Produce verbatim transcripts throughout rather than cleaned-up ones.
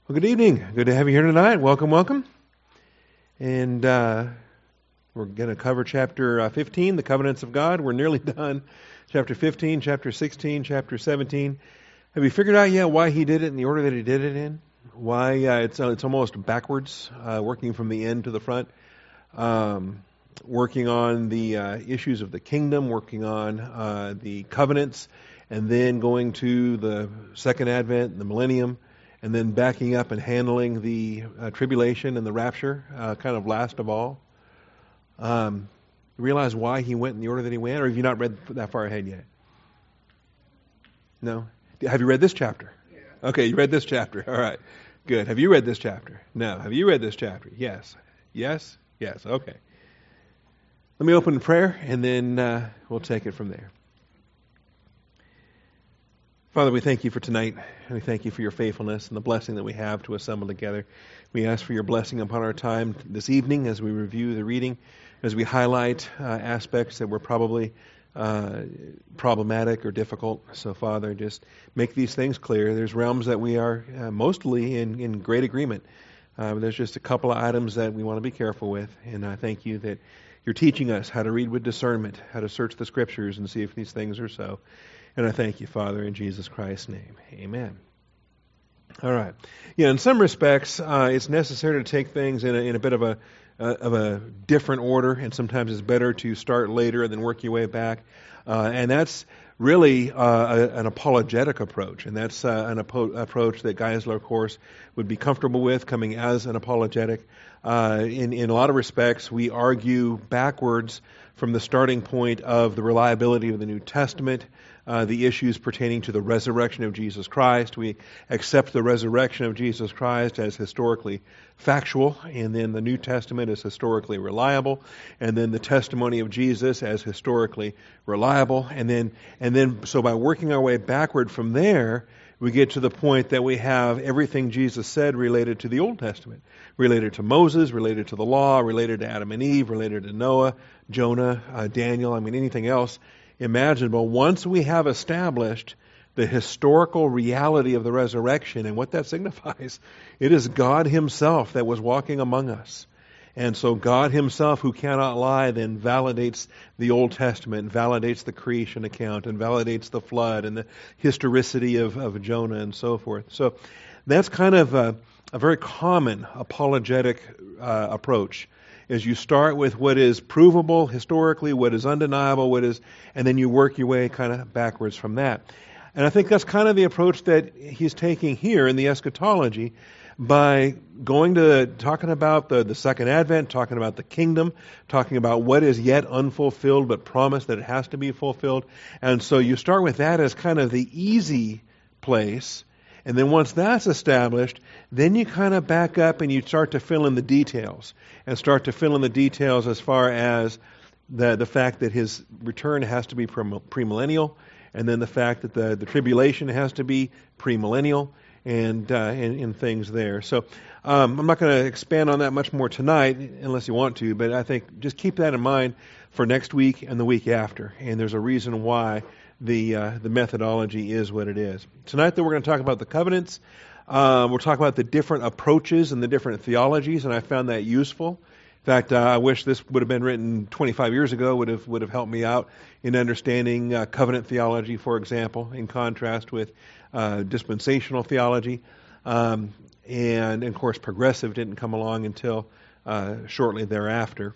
Well, good evening. Good to have you here tonight. Welcome, welcome. And uh, we're going to cover chapter uh, fifteen, the covenants of God. We're nearly done. Chapter fifteen, chapter sixteen, chapter seventeen. Have you figured out yet why he did it in the order that he did it in? Why uh, it's uh, it's almost backwards, uh, working from the end to the front, um, working on the uh, issues of the kingdom, working on uh, the covenants, and then going to the second advent, the millennium, and then backing up and handling the uh, tribulation and the rapture, uh, kind of last of all. Um, you realize why he went in the order that he went, or have you not read that far ahead yet? No? Have you read this chapter? Yeah. Okay, you read this chapter. All right, good. Have you read this chapter? No. Have you read this chapter? Yes. Yes? Yes. Okay. Let me open in prayer, and then uh, we'll take it from there. Father, we thank you for tonight, and we thank you for your faithfulness and the blessing that we have to assemble together. We ask for your blessing upon our time this evening as we review the reading, as we highlight uh, aspects that were probably uh, problematic or difficult. So, Father, just make these things clear. There's realms that we are uh, mostly in, in great agreement. Uh, but there's just a couple of items that we want to be careful with, and I thank you that you're teaching us how to read with discernment, how to search the Scriptures and see if these things are so. And I thank you, Father, in Jesus Christ's name. Amen. All right. Yeah, in some respects, uh, it's necessary to take things in a, in a bit of a uh, of a different order, and sometimes it's better to start later and then work your way back. Uh, and that's really uh, a, an apologetic approach, and that's uh, an apo- approach that Geisler, of course, would be comfortable with, coming as an apologetic. Uh, in, in a lot of respects, we argue backwards from the starting point of the reliability of the New Testament, uh, the issues pertaining to the resurrection of Jesus Christ. We accept the resurrection of Jesus Christ as historically factual, and then the New Testament is historically reliable, and then the testimony of Jesus as historically reliable, and then and then so by working our way backward from there, we get to the point that we have everything Jesus said related to the Old Testament, related to Moses, related to the law, related to Adam and Eve, related to Noah, Jonah, uh, Daniel, I mean anything else imaginable. Once we have established the historical reality of the resurrection and what that signifies, it is God Himself that was walking among us. And so God Himself, who cannot lie, then validates the Old Testament, validates the creation account, and validates the flood and the historicity of, of Jonah and so forth. So that's kind of a, a very common apologetic uh, approach, is you start with what is provable historically, what is undeniable, what is, and then you work your way kind of backwards from that. And I think that's kind of the approach that he's taking here in the eschatology, by going to talking about the, the second advent, talking about the kingdom, talking about what is yet unfulfilled but promised that it has to be fulfilled. And so you start with that as kind of the easy place. And then once that's established, then you kind of back up and you start to fill in the details. And start to fill in the details as far as the, the fact that His return has to be premillennial. And then the fact that the, the tribulation has to be premillennial. And, uh, and and things there. So um, I'm not going to expand on that much more tonight, unless you want to. But I think just keep that in mind for next week and the week after. And there's a reason why the uh, the methodology is what it is. Tonight, though, we're going to talk about the covenants. Um, we'll talk about the different approaches and the different theologies, and I found that useful. In fact, uh, I wish this would have been written twenty-five years ago. Would have would have helped me out in understanding uh, covenant theology, for example, in contrast with uh, dispensational theology. Um, and, and, of course, progressive didn't come along until uh, shortly thereafter.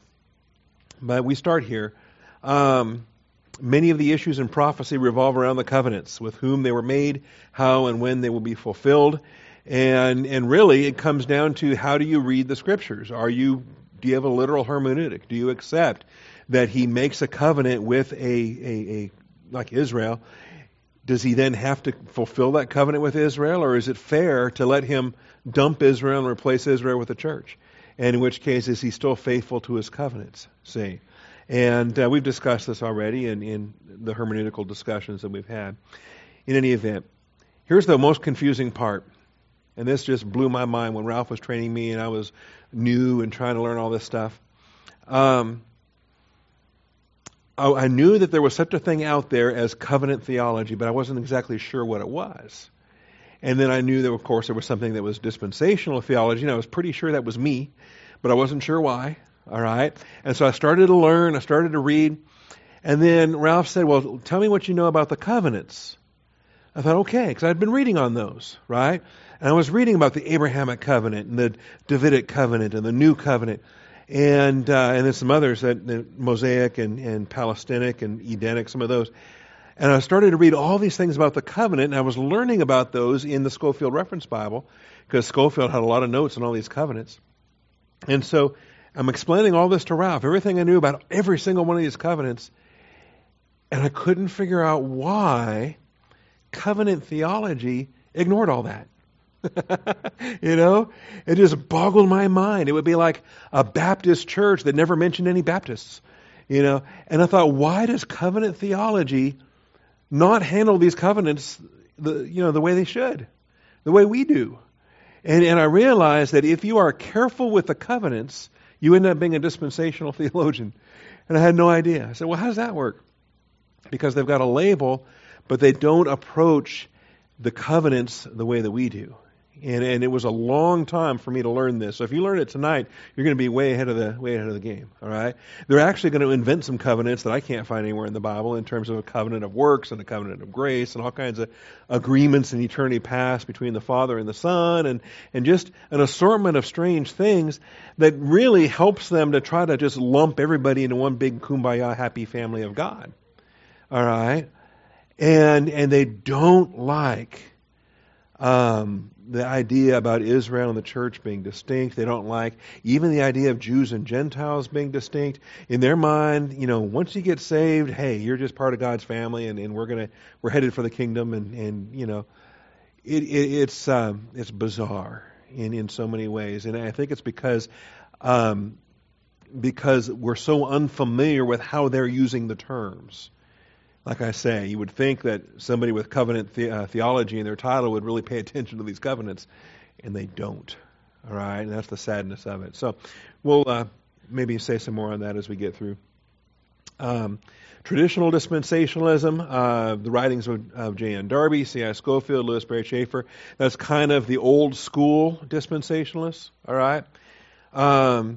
But we start here. Um, many of the issues in prophecy revolve around the covenants, with whom they were made, how and when they will be fulfilled. And and really, it comes down to, how do you read the Scriptures? Are you Do you have a literal hermeneutic? Do you accept that He makes a covenant with a, a, a like Israel? Does He then have to fulfill that covenant with Israel, or is it fair to let Him dump Israel and replace Israel with the church? And in which case, is He still faithful to His covenants? See, and uh, we've discussed this already in, in the hermeneutical discussions that we've had. In any event, here's the most confusing part. And this just blew my mind when Ralph was training me and I was new and trying to learn all this stuff. Um, I, I knew that there was such a thing out there as covenant theology, but I wasn't exactly sure what it was. And then I knew that, of course, there was something that was dispensational theology, and I was pretty sure that was me, but I wasn't sure why. All right? And so I started to learn, I started to read, and then Ralph said, well, tell me what you know about the covenants. I thought, okay, because I'd been reading on those, right? And I was reading about the Abrahamic covenant and the Davidic covenant and the New Covenant, and uh, and then some others, that the Mosaic and, and Palestinic and Edenic, some of those. And I started to read all these things about the covenant, and I was learning about those in the Scofield Reference Bible, because Scofield had a lot of notes on all these covenants. And so I'm explaining all this to Ralph, everything I knew about every single one of these covenants, and I couldn't figure out why covenant theology ignored all that. You know, it just boggled my mind. It would be like a Baptist church that never mentioned any Baptists, you know. And I thought, why does covenant theology not handle these covenants the you know the way they should, the way we do? And and I realized that if you are careful with the covenants, you end up being a dispensational theologian. And I had no idea. I said, well, how does that work? Because they've got a label, but they don't approach the covenants the way that we do. And and it was a long time for me to learn this. So if you learn it tonight, you're going to be way ahead of the way ahead of the game. All right? They're actually going to invent some covenants that I can't find anywhere in the Bible, in terms of a covenant of works and a covenant of grace and all kinds of agreements in eternity past between the Father and the Son, and and just an assortment of strange things that really helps them to try to just lump everybody into one big kumbaya happy family of God. All right? And and they don't like um, the idea about Israel and the church being distinct. They don't like even the idea of Jews and Gentiles being distinct. In their mind, you know, once you get saved, hey, you're just part of God's family, and, and we're gonna we're headed for the kingdom, and, and you know, it, it, it's um, it's bizarre in, in so many ways, and I think it's because um, because we're so unfamiliar with how they're using the terms. Like I say, you would think that somebody with covenant the, uh, theology in their title would really pay attention to these covenants, and they don't. All right, and that's the sadness of it. So we'll uh, maybe say some more on that as we get through. Um, traditional dispensationalism, uh, the writings of, of J N Darby, C I Scofield, Louis Barry Schaeffer, that's kind of the old school dispensationalists. All right. Um,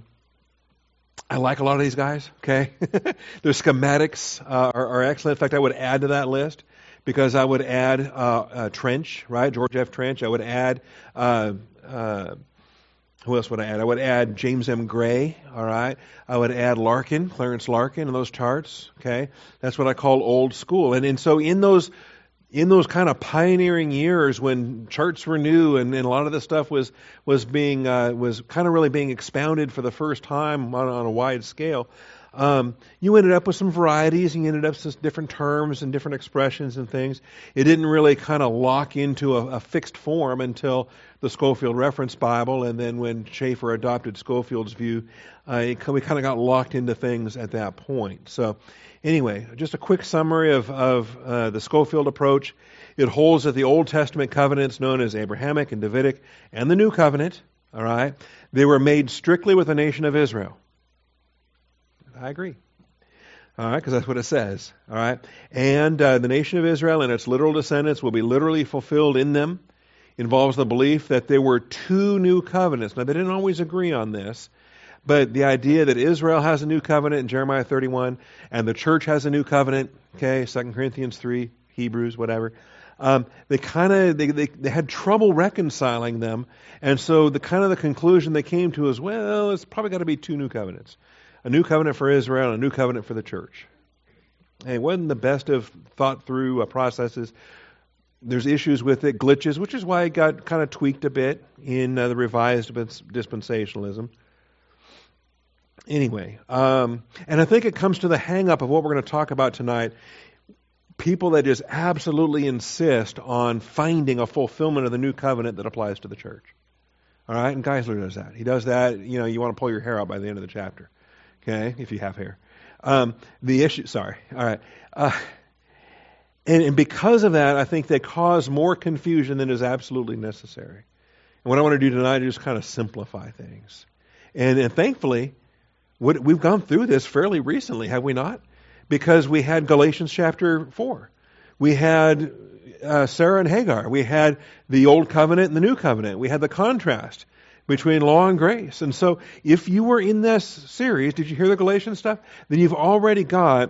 I like a lot of these guys, okay? Their schematics uh, are, are excellent. In fact, I would add to that list, because I would add uh, uh, Trench, right? George F. Trench. I would add, uh, uh, who else would I add? I would add James M. Gray, all right? I would add Larkin, Clarence Larkin in those charts, okay? That's what I call old school. And, and so in those in those kind of pioneering years when charts were new, and, and a lot of this stuff was was being uh, was kind of really being expounded for the first time on, on a wide scale, um, you ended up with some varieties, and you ended up with different terms and different expressions and things. It didn't really kind of lock into a, a fixed form until the Scofield Reference Bible, and then when Schaeffer adopted Scofield's view, uh, it, we kind of got locked into things at that point. So anyway, just a quick summary of, of uh, the Scofield approach. It holds that the Old Testament covenants, known as Abrahamic and Davidic, and the New Covenant, all right, they were made strictly with the nation of Israel. I agree. All right, because that's what it says. All right, and uh, the nation of Israel and its literal descendants will be literally fulfilled in them. Involves the belief that there were two new covenants. Now, they didn't always agree on this, but the idea that Israel has a new covenant in Jeremiah thirty-one, and the church has a new covenant, okay, Second Corinthians three, Hebrews, whatever, um, they kind of they, they they had trouble reconciling them, and so the kind of the conclusion they came to is, well, it's probably got to be two new covenants, a new covenant for Israel and a new covenant for the church. And it wasn't the best of thought through uh, processes. There's issues with it, glitches, which is why it got kind of tweaked a bit in uh, the revised dispensationalism. Anyway, um, and I think it comes to the hang-up of what we're going to talk about tonight. People that just absolutely insist on finding a fulfillment of the new covenant that applies to the church. All right, and Geisler does that. He does that. You know, you want to pull your hair out by the end of the chapter, okay, if you have hair. Um, the issue, sorry, all right. Uh, And, and because of that, I think they cause more confusion than is absolutely necessary. And what I want to do tonight is just kind of simplify things. And, and thankfully, what, we've gone through this fairly recently, have we not? Because we had Galatians chapter four. We had uh, Sarah and Hagar. We had the Old Covenant and the New Covenant. We had the contrast between law and grace. And so if you were in this series, did you hear the Galatians stuff? Then you've already got,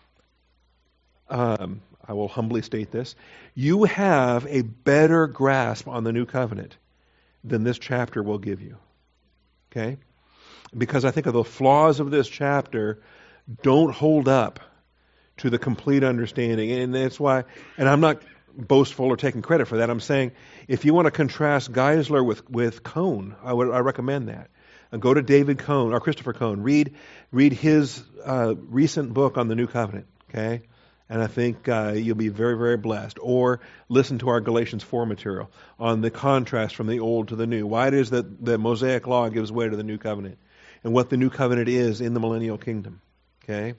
um, I will humbly state this, you have a better grasp on the New Covenant than this chapter will give you. Okay? Because I think of the flaws of this chapter don't hold up to the complete understanding. And that's why, and I'm not boastful or taking credit for that. I'm saying if you want to contrast Geisler with, with Cone, I would I recommend that. And go to David Cone, or Christopher Cone. Read read his uh, recent book on the New Covenant. Okay? And I think uh, you'll be very, very blessed. Or listen to our Galatians four material on the contrast from the Old to the New. Why it is that the Mosaic Law gives way to the New Covenant, and what the New Covenant is in the millennial kingdom. Okay?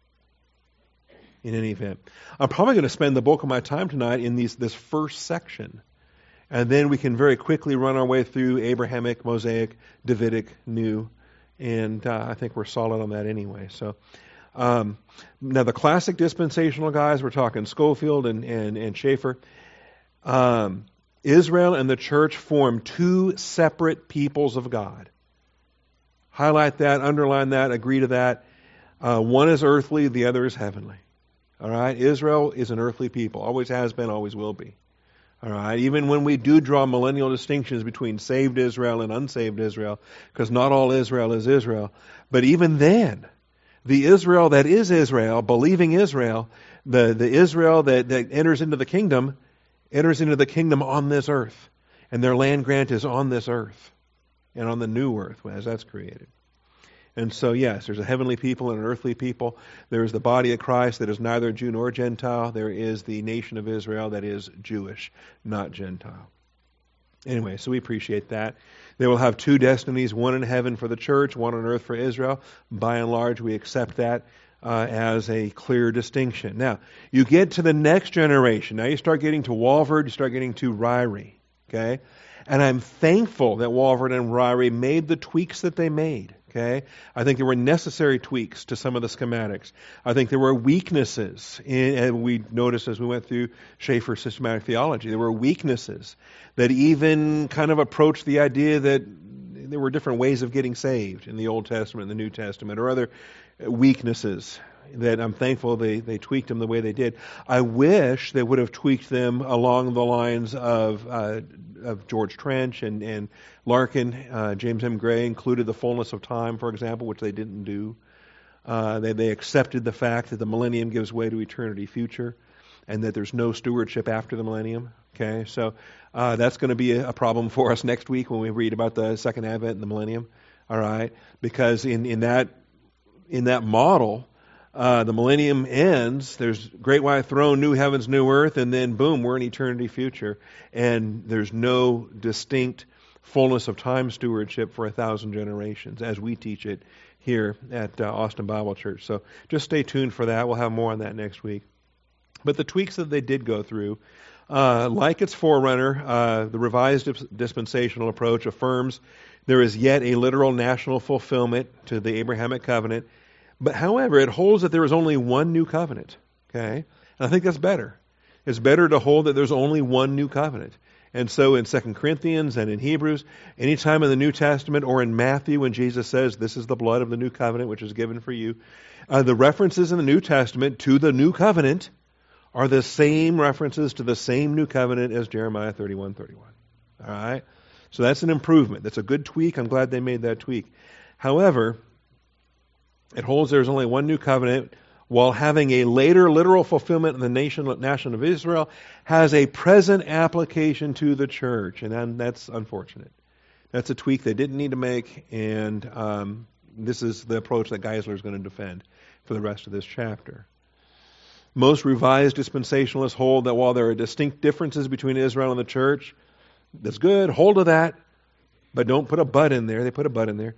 In any event, I'm probably going to spend the bulk of my time tonight in these this first section. And then we can very quickly run our way through Abrahamic, Mosaic, Davidic, New. And uh, I think we're solid on that anyway. So um, now the classic dispensational guys, we're talking Schofield and, and, and Schaeffer. Um, Israel and the church form two separate peoples of God. Highlight that, underline that, agree to that. Uh, one is earthly, the other is heavenly. All right? Israel is an earthly people. Always has been, always will be. All right? Even when we do draw millennial distinctions between saved Israel and unsaved Israel, because not all Israel is Israel, but even then, the Israel that is Israel, believing Israel, the, the Israel that, that enters into the kingdom, enters into the kingdom on this earth. And their land grant is on this earth and on the new earth as that's created. And so, yes, there's a heavenly people and an earthly people. There is the body of Christ that is neither Jew nor Gentile. There is the nation of Israel that is Jewish, not Gentile. Anyway, so we appreciate that. They will have two destinies, one in heaven for the church, one on earth for Israel. By and large, we accept that uh, as a clear distinction. Now, you get to the next generation. Now you start getting to Walvoord, you start getting to Ryrie. Okay? And I'm thankful that Walvoord and Ryrie made the tweaks that they made. Okay, I think there were necessary tweaks to some of the schematics. I think there were weaknesses, in, and we noticed as we went through Schaeffer's systematic theology, there were weaknesses that even kind of approached the idea that there were different ways of getting saved in the Old Testament and the New Testament, or other weaknesses that I'm thankful they, they tweaked them the way they did. I wish they would have tweaked them along the lines of uh, of George Trench and, and Larkin. uh, James M. Gray included the fullness of time, for example, which they didn't do. Uh, they, they accepted the fact that the millennium gives way to eternity future and that there's no stewardship after the millennium. Okay, so uh, that's going to be a, a problem for us next week when we read about the second advent and the millennium. All right, because in, in that in that model, Uh, the millennium ends, there's great white throne, new heavens, new earth, and then boom, we're in eternity future. And there's no distinct fullness of time stewardship for a thousand generations, as we teach it here at uh, Austin Bible Church. So just stay tuned for that. We'll have more on that next week. But the tweaks that they did go through, uh, like its forerunner, uh, the revised dispensational approach affirms there is yet a literal national fulfillment to the Abrahamic covenant. But however, it holds that there is only one new covenant. Okay? And I think that's better. It's better to hold that there's only one new covenant. And so in Second Corinthians and in Hebrews, anytime in the New Testament or in Matthew when Jesus says, this is the blood of the new covenant which is given for you, uh, the references in the New Testament to the new covenant are the same references to the same new covenant as Jeremiah thirty-one thirty-one. All right? So that's an improvement. That's a good tweak. I'm glad they made that tweak. However, it holds there's only one new covenant, while having a later literal fulfillment in the nation, nation of Israel, has a present application to the church. And then that's unfortunate. That's a tweak they didn't need to make, and um, this is the approach that Geisler is going to defend for the rest of this chapter. Most revised dispensationalists hold that while there are distinct differences between Israel and the church, that's good, hold to that, but don't put a but in there. They put a but in there.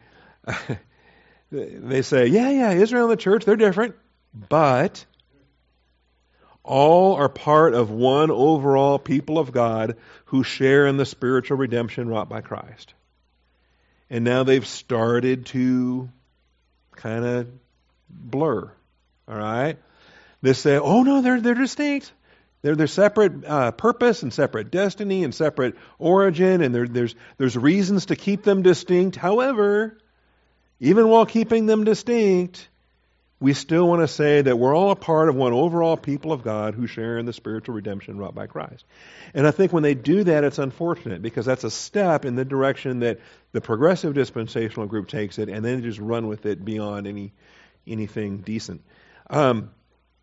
They say, yeah, yeah, Israel and the church, they're different, but all are part of one overall people of God who share in the spiritual redemption wrought by Christ. And now they've started to kind of blur, all right? They say, oh, no, they're they're distinct. They're, they're separate uh, purpose and separate destiny and separate origin, and there, there's, there's reasons to keep them distinct. However, even while keeping them distinct, we still want to say that we're all a part of one overall people of God who share in the spiritual redemption wrought by Christ. And I think when they do that, it's unfortunate, because that's a step in the direction that the progressive dispensational group takes it, and then they just run with it beyond any anything decent. Um,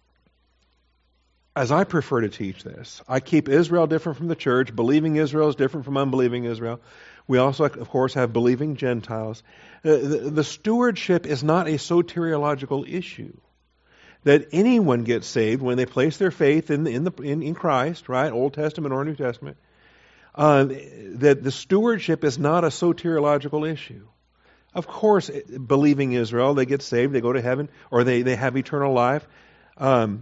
As I prefer to teach this, I keep Israel different from the church. Believing Israel is different from unbelieving Israel. We also, of course, have believing Gentiles. Uh, the, the stewardship is not a soteriological issue. That anyone gets saved when they place their faith in in, the, in, in Christ, right, Old Testament or New Testament. Uh, that the stewardship is not a soteriological issue. Of course, believing Israel, they get saved, they go to heaven, or they, they have eternal life. Um,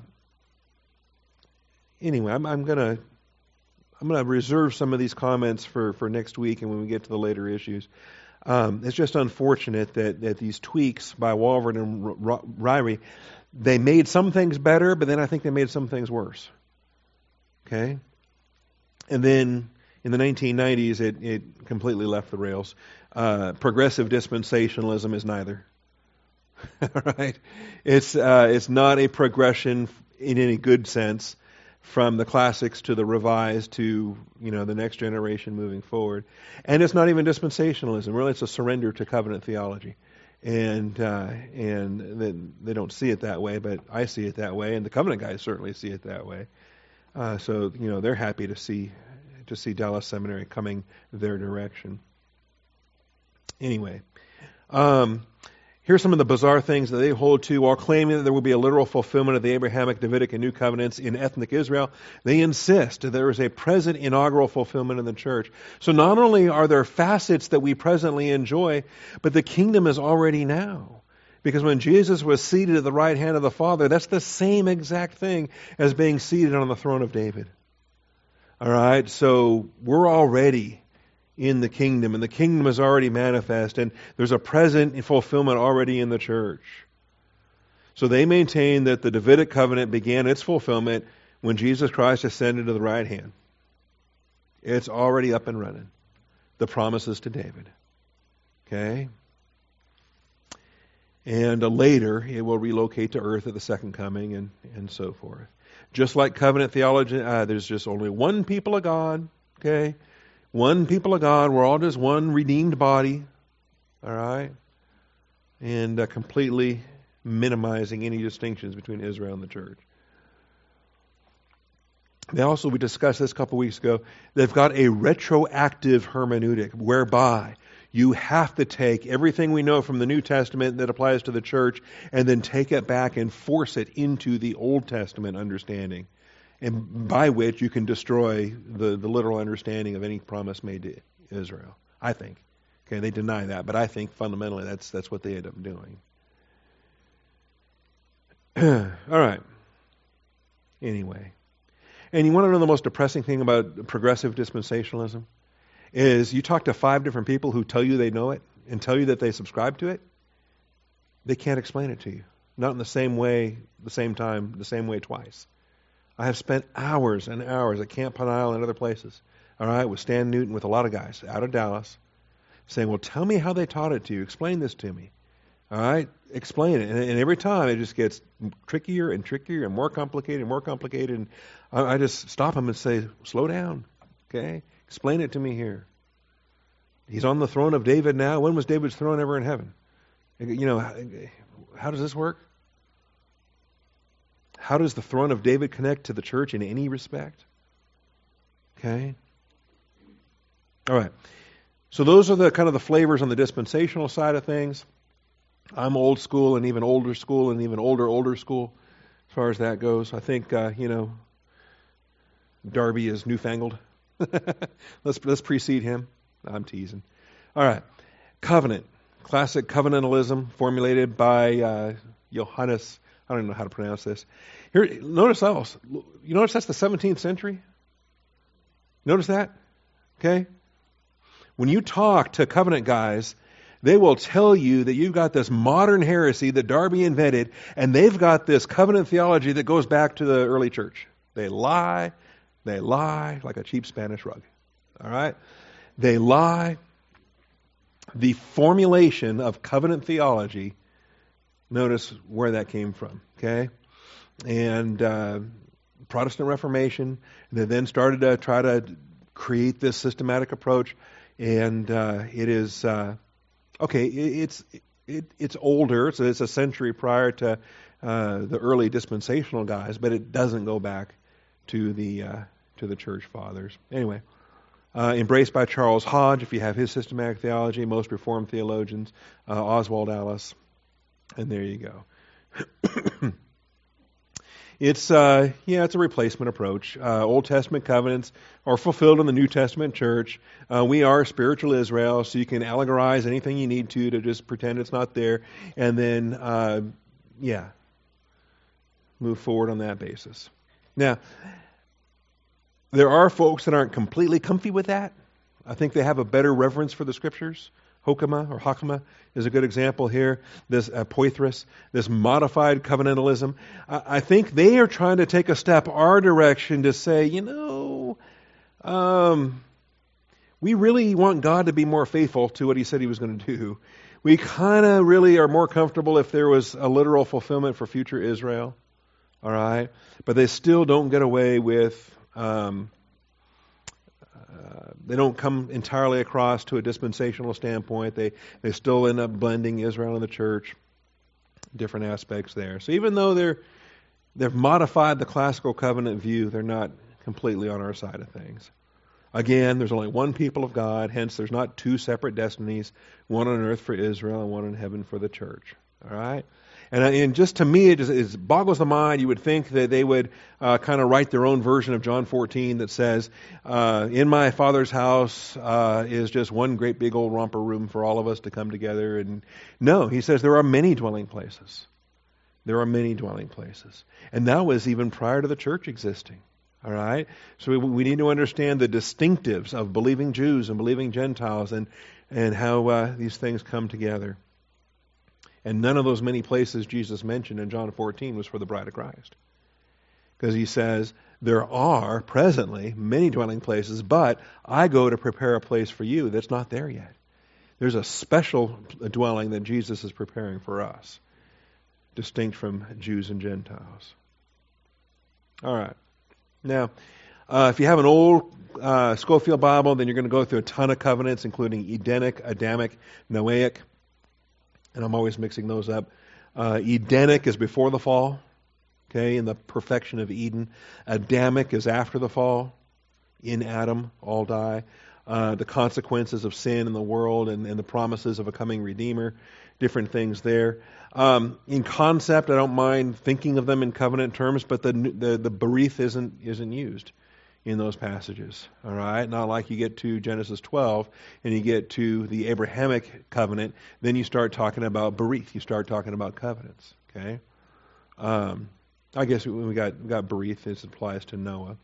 Anyway, I'm, I'm gonna I'm gonna reserve some of these comments for, for next week, and when we get to the later issues. Um, it's just unfortunate that, that these tweaks by Walvoord and Ryrie, they made some things better, but then I think they made some things worse. Okay, and then in the nineteen nineties, it, it completely left the rails. Uh, progressive dispensationalism is neither. All right, it's uh, it's not a progression in any good sense, from the classics to the revised to, you know, the next generation moving forward. And it's not even dispensationalism. Really, it's a surrender to covenant theology. And uh, and they, they don't see it that way, but I see it that way, and the covenant guys certainly see it that way. Uh, so, you know, they're happy to see to see Dallas Seminary coming their direction. Anyway, um, here's some of the bizarre things that they hold to. While claiming that there will be a literal fulfillment of the Abrahamic, Davidic, and New Covenants in ethnic Israel, they insist that there is a present inaugural fulfillment in the church. So not only are there facets that we presently enjoy, but the kingdom is already now. Because when Jesus was seated at the right hand of the Father, that's the same exact thing as being seated on the throne of David. All right, so we're already in the kingdom, and the kingdom is already manifest, and there's a present fulfillment already in the church. So they maintain that the Davidic covenant began its fulfillment when Jesus Christ ascended to the right hand. It's already up and running. The promises to David. Okay? And uh, later, it will relocate to earth at the second coming, and, and so forth. Just like covenant theology, uh, there's just only one people of God, okay? One people of God. We're all just one redeemed body. All right? And uh, completely minimizing any distinctions between Israel and the church. They also, we discussed this a couple weeks ago, they've got a retroactive hermeneutic whereby you have to take everything we know from the New Testament that applies to the church and then take it back and force it into the Old Testament understanding. And by which you can destroy the, the literal understanding of any promise made to Israel. I think. Okay, they deny that, but I think fundamentally that's that's what they end up doing. All right. Anyway. And you want to know the most depressing thing about progressive dispensationalism? Is you talk to five different people who tell you they know it and tell you that they subscribe to it. They can't explain it to you. Not in the same way, the same time, the same way twice. I have spent hours and hours at Camp Peniel and other places, all right, with Stan Newton, with a lot of guys out of Dallas, saying, well, tell me how they taught it to you. Explain this to me. All right? Explain it. And, and every time it just gets trickier and trickier and more complicated and more complicated. And I, I just stop them and say, slow down. Okay? Explain it to me here. He's on the throne of David now. When was David's throne ever in heaven? You know, how does this work? How does the throne of David connect to the church in any respect? Okay. All right. So those are the kind of the flavors on the dispensational side of things. I'm old school and even older school and even older, older school as far as that goes. I think, uh, you know, Darby is newfangled. let's, let's precede him. I'm teasing. All right. Covenant. Classic covenantalism formulated by uh, Johannes. I don't even know how to pronounce this. Here, notice else. You notice that's the seventeenth century? Notice that? Okay? When you talk to covenant guys, they will tell you that you've got this modern heresy that Darby invented, and they've got this covenant theology that goes back to the early church. They lie. They lie like a cheap Spanish rug. All right? They lie. The formulation of covenant theology, notice where that came from, okay? And uh, Protestant Reformation, they then started to try to create this systematic approach, and uh, it is, uh, okay, it, it's it, it's older, so it's a century prior to uh, the early dispensational guys, but it doesn't go back to the uh, to the church fathers. Anyway, uh, embraced by Charles Hodge, if you have his systematic theology, most Reformed theologians, uh, Oswald Alice, and there you go. It's uh, yeah, it's a replacement approach. Uh, Old Testament covenants are fulfilled in the New Testament church. Uh, we are spiritual Israel, so you can allegorize anything you need to to just pretend it's not there, and then uh, yeah, move forward on that basis. Now, there are folks that aren't completely comfy with that. I think they have a better reverence for the Scriptures. Hokema or Hakama is a good example here. This uh, poithris, this modified covenantalism. I, I think they are trying to take a step our direction to say, you know, um, we really want God to be more faithful to what He said He was going to do. We kind of really are more comfortable if there was a literal fulfillment for future Israel. All right, but they still don't get away with. Um, Uh, they don't come entirely across to a dispensational standpoint. They they still end up blending Israel and the church, different aspects there. So even though they're they've modified the classical covenant view, they're not completely on our side of things. Again, there's only one people of God, hence there's not two separate destinies, one on earth for Israel and one in heaven for the church. All right? And, and just to me, it, just, it boggles the mind. You would think that they would uh, kind of write their own version of John fourteen that says, uh, in my Father's house uh, is just one great big old romper room for all of us to come together. And no, he says there are many dwelling places. There are many dwelling places. And that was even prior to the church existing. All right? So we, we need to understand the distinctives of believing Jews and believing Gentiles and, and how uh, these things come together. And none of those many places Jesus mentioned in John fourteen was for the bride of Christ. Because he says, there are presently many dwelling places, but I go to prepare a place for you that's not there yet. There's a special dwelling that Jesus is preparing for us, distinct from Jews and Gentiles. All right. Now, uh, if you have an old uh, Scofield Bible, then you're going to go through a ton of covenants, including Edenic, Adamic, Noahic. And I'm always mixing those up. Uh, Edenic is before the fall, okay, in the perfection of Eden. Adamic is after the fall. In Adam, all die. Uh, the consequences of sin in the world and, and the promises of a coming Redeemer, different things there. Um, in concept, I don't mind thinking of them in covenant terms, but the the, the berith isn't isn't used in those passages. All right? Not like you get to Genesis twelve and you get to the Abrahamic covenant, then you start talking about berith. You start talking about covenants. Okay? Um, I guess when we got we got berith, this applies to Noah.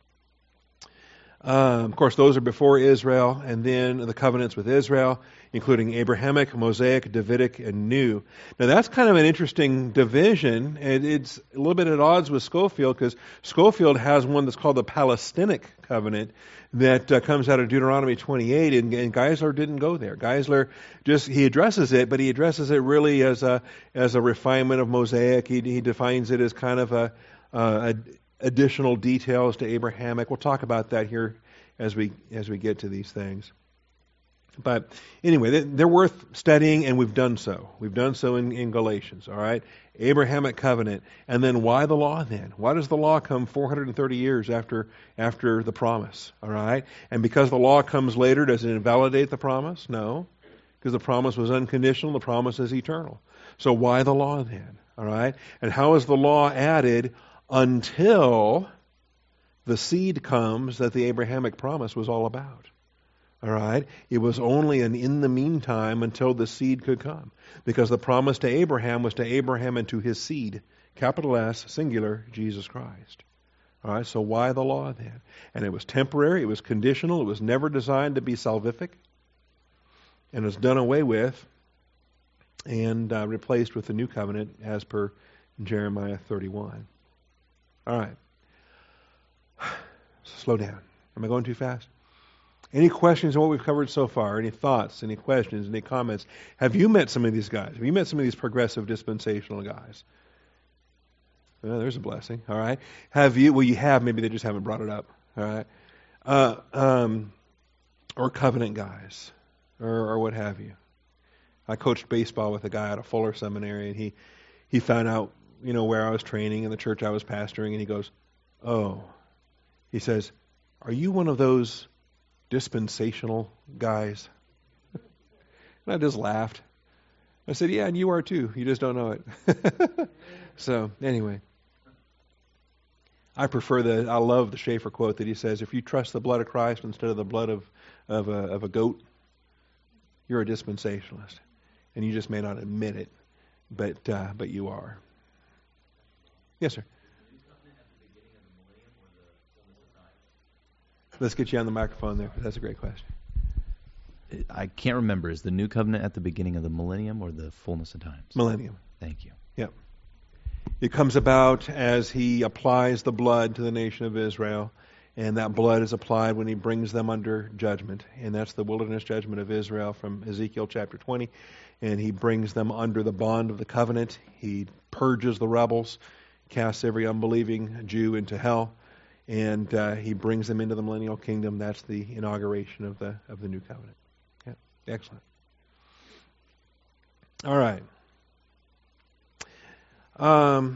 Uh, of course, those are before Israel, and then the covenants with Israel, including Abrahamic, Mosaic, Davidic, and New. Now, that's kind of an interesting division, and it's a little bit at odds with Scofield, because Scofield has one that's called the Palestinic covenant that uh, comes out of Deuteronomy twenty-eight, and, and Geisler didn't go there. Geisler just, he addresses it, but he addresses it really as a as a refinement of Mosaic. He, he defines it as kind of a, a, a additional details to Abrahamic. We'll talk about that here as we as we get to these things. But anyway, they're worth studying, and we've done so. We've done so in, in Galatians, all right? Abrahamic covenant. And then why the law then? Why does the law come four hundred thirty years after after the promise, all right? And because the law comes later, does it invalidate the promise? No, because the promise was unconditional. The promise is eternal. So why the law then, all right? And how is the law added until the seed comes that the Abrahamic promise was all about? All right? It was only an in the meantime until the seed could come. Because the promise to Abraham was to Abraham and to his seed. Capital S, singular, Jesus Christ. All right? So why the law then? And it was temporary, it was conditional, it was never designed to be salvific. And it was done away with and uh, replaced with the new covenant as per Jeremiah thirty-one. All right. Slow down. Am I going too fast? Any questions on what we've covered so far? Any thoughts? Any questions? Any comments? Have you met some of these guys? Have you met some of these progressive dispensational guys? Well, there's a blessing. All right. Have you? Well, you have. Maybe they just haven't brought it up. All right. Uh, um, or covenant guys, or, or what have you. I coached baseball with a guy out of Fuller Seminary, and he he found out, you know, where I was training and the church I was pastoring, and he goes, "Oh," he says, "Are you one of those dispensational guys?" And I just laughed. I said, "Yeah, and you are too. You just don't know it." So anyway, I prefer the. I love the Schaeffer quote that he says, "If you trust the blood of Christ instead of the blood of of a, of a goat, you're a dispensationalist, and you just may not admit it, but uh, but you are." Yes, sir. Let's get you on the microphone there. That's a great question. I can't remember. Is the new covenant at the beginning of the millennium or the fullness of times? Millennium. Thank you. Yep. It comes about as he applies the blood to the nation of Israel, and that blood is applied when he brings them under judgment, and that's the wilderness judgment of Israel from Ezekiel chapter twenty, and he brings them under the bond of the covenant. He purges the rebels, casts every unbelieving Jew into hell, and uh, he brings them into the millennial kingdom. That's the inauguration of the of the new covenant. Yeah, excellent. All right. Um,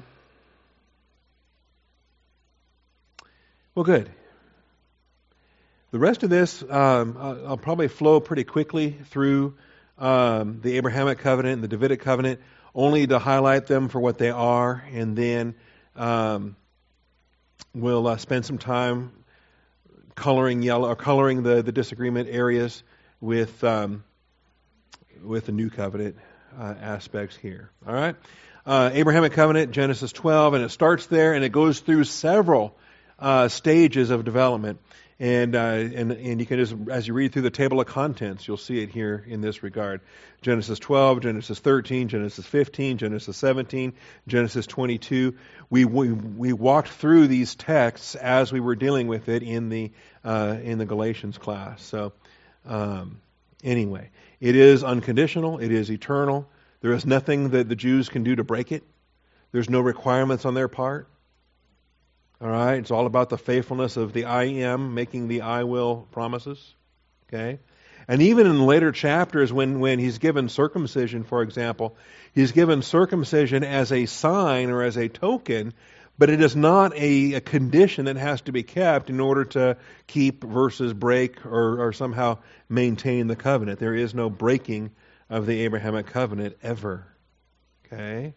well, good. The rest of this, um, I'll probably flow pretty quickly through um, the Abrahamic covenant and the Davidic covenant, only to highlight them for what they are, and then um, we'll uh, spend some time coloring yellow or coloring the, the disagreement areas with um, with the new covenant uh, aspects here. All right. Uh, Abrahamic covenant, Genesis twelve, and it starts there, and it goes through several uh, stages of development. And, uh, and and you can just, as you read through the table of contents, you'll see it here in this regard. Genesis twelve, Genesis thirteen, Genesis fifteen, Genesis seventeen, Genesis twenty-two. We we, we walked through these texts as we were dealing with it in the uh, in the Galatians class. So um, anyway, it is unconditional. It is eternal. There is nothing that the Jews can do to break it. There's no requirements on their part. All right, it's all about the faithfulness of the I am making the I will promises. Okay, and even in later chapters, when when he's given circumcision, for example, he's given circumcision as a sign or as a token, but it is not a, a condition that has to be kept in order to keep versus break or, or somehow maintain the covenant. There is no breaking of the Abrahamic covenant ever. Okay,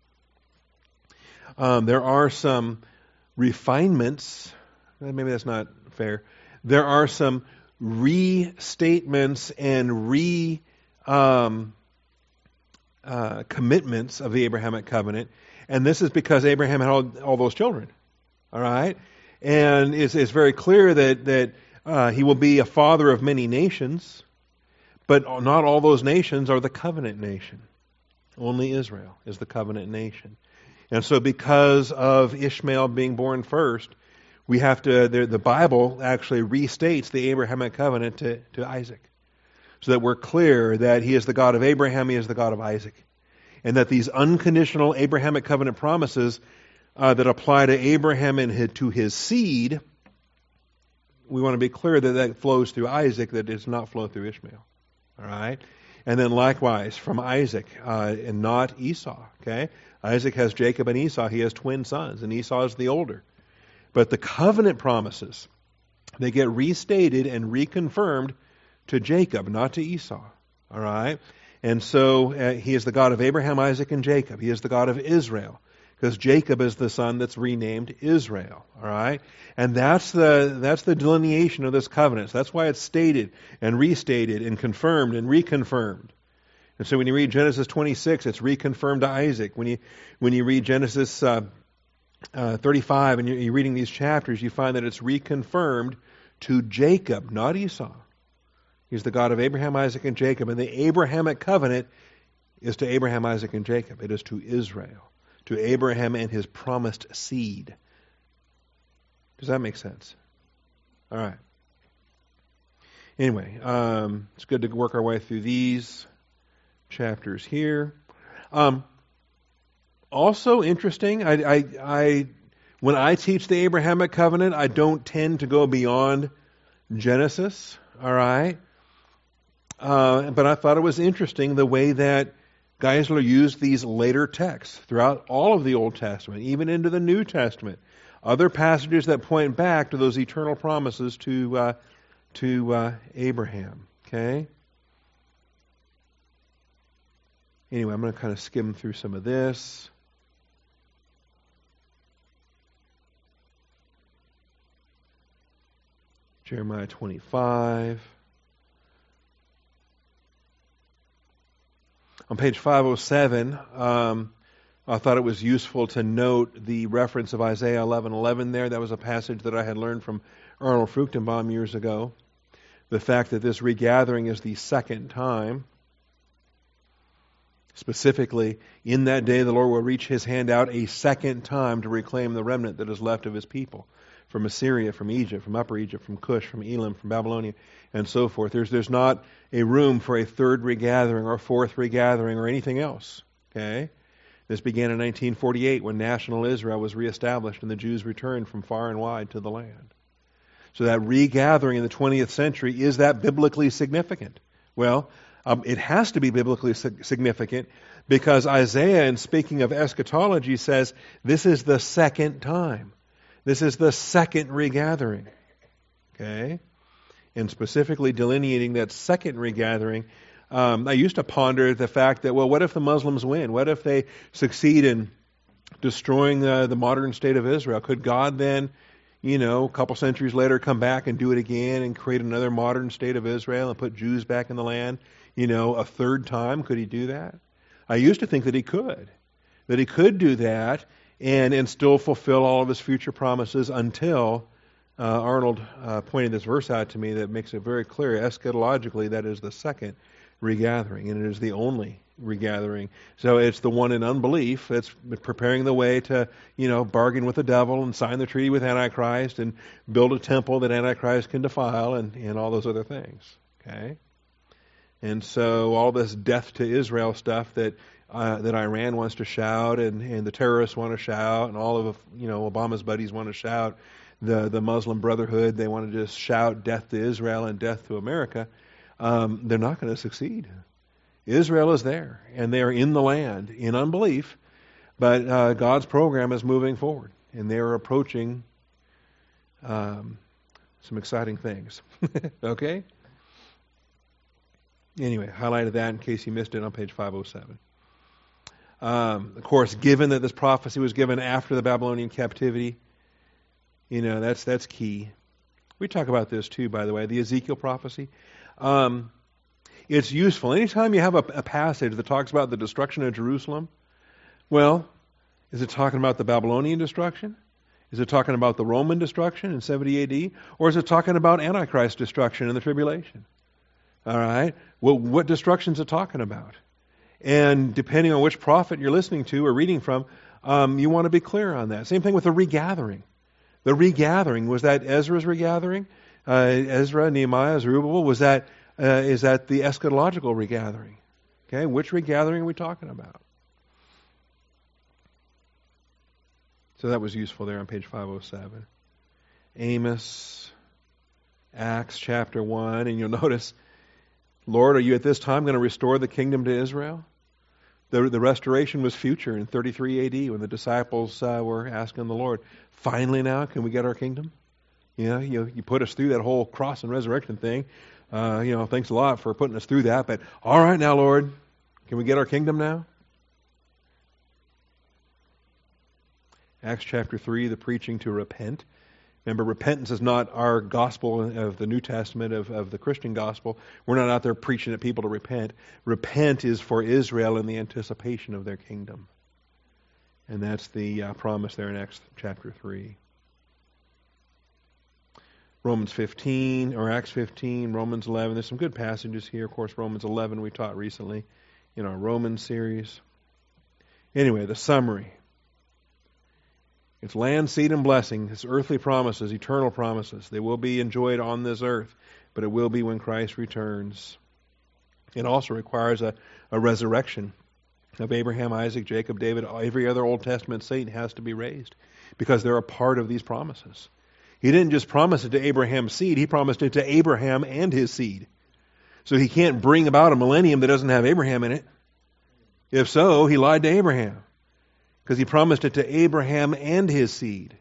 um, there are some refinements, maybe that's not fair. There are some restatements and re um, uh, commitments of the Abrahamic covenant, and this is because Abraham had all, all those children. All right, and it's, it's very clear that that uh, he will be a father of many nations, but not all those nations are the covenant nation. Only Israel is the covenant nation. And so because of Ishmael being born first, we have to, the, the Bible actually restates the Abrahamic covenant to, to Isaac. So that we're clear that he is the God of Abraham, he is the God of Isaac. And that these unconditional Abrahamic covenant promises uh, that apply to Abraham and his, to his seed, we want to be clear that that flows through Isaac, that does not flow through Ishmael. All right? And then likewise from Isaac uh, and not Esau. Okay? Isaac has Jacob and Esau. He has twin sons, and Esau is the older. But the covenant promises, they get restated and reconfirmed to Jacob, not to Esau. All right? And so uh, he is the God of Abraham, Isaac, and Jacob. He is the God of Israel, because Jacob is the son that's renamed Israel. All right? And that's the that's the delineation of this covenant. So that's why it's stated and restated and confirmed and reconfirmed. And so when you read Genesis twenty-six, it's reconfirmed to Isaac. When you when you read Genesis uh, uh, thirty-five and you're, you're reading these chapters, you find that it's reconfirmed to Jacob, not Esau. He's the God of Abraham, Isaac, and Jacob. And the Abrahamic covenant is to Abraham, Isaac, and Jacob. It is to Israel, to Abraham and his promised seed. Does that make sense? All right. Anyway, um, it's good to work our way through these chapters here. Um, also interesting, I, I, I, when I teach the Abrahamic covenant, I don't tend to go beyond Genesis. All right. Uh, but I thought it was interesting the way that Geisler used these later texts throughout all of the Old Testament, even into the New Testament. Other passages that point back to those eternal promises to uh, to uh, Abraham. Okay. Anyway, I'm going to kind of skim through some of this. Jeremiah twenty-five. On page five oh seven, um, I thought it was useful to note the reference of Isaiah eleven eleven there. That was a passage that I had learned from Arnold Fruchtenbaum years ago. The fact that this regathering is the second time. Specifically, in that day the Lord will reach His hand out a second time to reclaim the remnant that is left of His people. From Assyria, from Egypt, from Upper Egypt, from Cush, from Elam, from Babylonia, and so forth. There's there's not a room for a third regathering or a fourth regathering or anything else. Okay? This began in nineteen forty-eight when national Israel was reestablished and the Jews returned from far and wide to the land. So that regathering in the twentieth century, is that biblically significant? Well, um, it has to be biblically significant because Isaiah, in speaking of eschatology, says this is the second time. This is the second regathering. Okay? And specifically delineating that second regathering, um, I used to ponder the fact that, well, what if the Muslims win? What if they succeed in destroying the, the modern state of Israel? Could God then, you know, a couple centuries later come back and do it again and create another modern state of Israel and put Jews back in the land, you know, a third time? Could He do that? I used to think that He could. That He could do that and, and still fulfill all of His future promises until uh, Arnold uh, pointed this verse out to me that makes it very clear. Eschatologically, that is the second regathering, and it is the only regathering. So it's the one in unbelief that's preparing the way to, you know, bargain with the devil and sign the treaty with Antichrist and build a temple that Antichrist can defile and, and all those other things. Okay? And so all this death to Israel stuff that uh, that Iran wants to shout and, and the terrorists want to shout and all of, you know, Obama's buddies want to shout, the, the Muslim Brotherhood, they want to just shout death to Israel and death to America, um, they're not going to succeed. Israel is there, and they are in the land in unbelief, but uh, God's program is moving forward, and they are approaching um, some exciting things. Okay? Anyway, highlighted that in case you missed it on page five oh seven. Um, of course, given that this prophecy was given after the Babylonian captivity, you know, that's that's key. We talk about this too, by the way, the Ezekiel prophecy. Um, it's useful. Anytime you have a, a passage that talks about the destruction of Jerusalem, well, is it talking about the Babylonian destruction? Is it talking about the Roman destruction in seventy A D? Or is it talking about Antichrist destruction in the tribulation? All right? Well, what destruction is it talking about? And depending on which prophet you're listening to or reading from, um, you want to be clear on that. Same thing with the regathering. The regathering, was that Ezra's regathering? Uh, Ezra, Nehemiah, Zerubbabel, was that, uh, is that the eschatological regathering? Okay, which regathering are we talking about? So that was useful there on page five oh seven. Amos, Acts chapter one, and you'll notice, Lord, are you at this time going to restore the kingdom to Israel? The, the restoration was future in thirty-three A D when the disciples uh, were asking the Lord, finally now, can we get our kingdom? You know, you, you put us through that whole cross and resurrection thing. Uh, you know, thanks a lot for putting us through that. But all right now, Lord, can we get our kingdom now? Acts chapter three, the preaching to repent. Remember, repentance is not our gospel of the New Testament, of, of the Christian gospel. We're not out there preaching at people to repent. Repent is for Israel in the anticipation of their kingdom. And that's the uh, promise there in Acts chapter three. Romans fifteen, or Acts fifteen, Romans eleven. There's some good passages here. Of course, Romans eleven we taught recently in our Romans series. Anyway, the summary. It's land, seed, and blessing. It's earthly promises, eternal promises. They will be enjoyed on this earth, but it will be when Christ returns. It also requires a, a resurrection of Abraham, Isaac, Jacob, David, every other Old Testament saint has to be raised because they're a part of these promises. He didn't just promise it to Abraham's seed, he promised it to Abraham and his seed. So he can't bring about a millennium that doesn't have Abraham in it. If so, he lied to Abraham because he promised it to Abraham and his seed.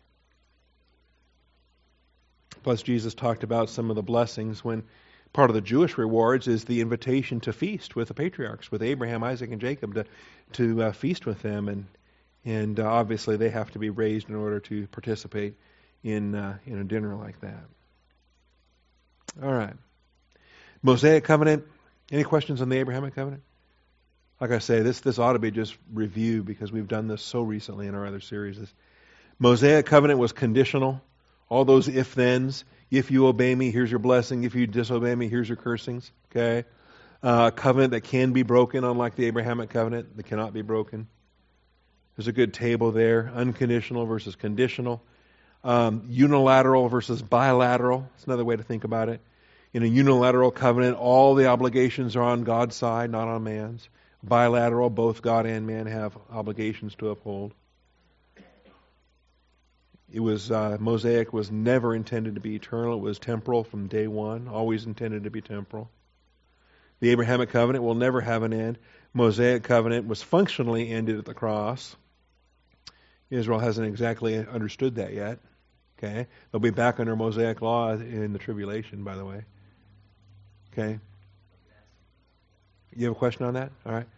Plus, Jesus talked about some of the blessings when part of the Jewish rewards is the invitation to feast with the patriarchs, with Abraham, Isaac, and Jacob, to to uh, feast with them, and and uh, obviously they have to be raised in order to participate in uh, in a dinner like that. All right, Mosaic covenant. Any questions on the Abrahamic covenant? Like I say, this this ought to be just review because we've done this so recently in our other series. This Mosaic covenant was conditional. All those if-thens. If you obey me, here's your blessing. If you disobey me, here's your cursings. Okay? Uh, covenant that can be broken, unlike the Abrahamic covenant that cannot be broken. There's a good table there. Unconditional versus conditional. Um, unilateral versus bilateral. That's another way to think about it. In a unilateral covenant, all the obligations are on God's side, not on man's. Bilateral, both God and man have obligations to uphold. It was uh, Mosaic was never intended to be eternal. It was temporal from day one, always intended to be temporal. The Abrahamic covenant will never have an end. Mosaic covenant was functionally ended at the cross. Israel hasn't exactly understood that yet. Okay, they'll be back under Mosaic law in the tribulation, by the way. Okay. You have a question on that? All right.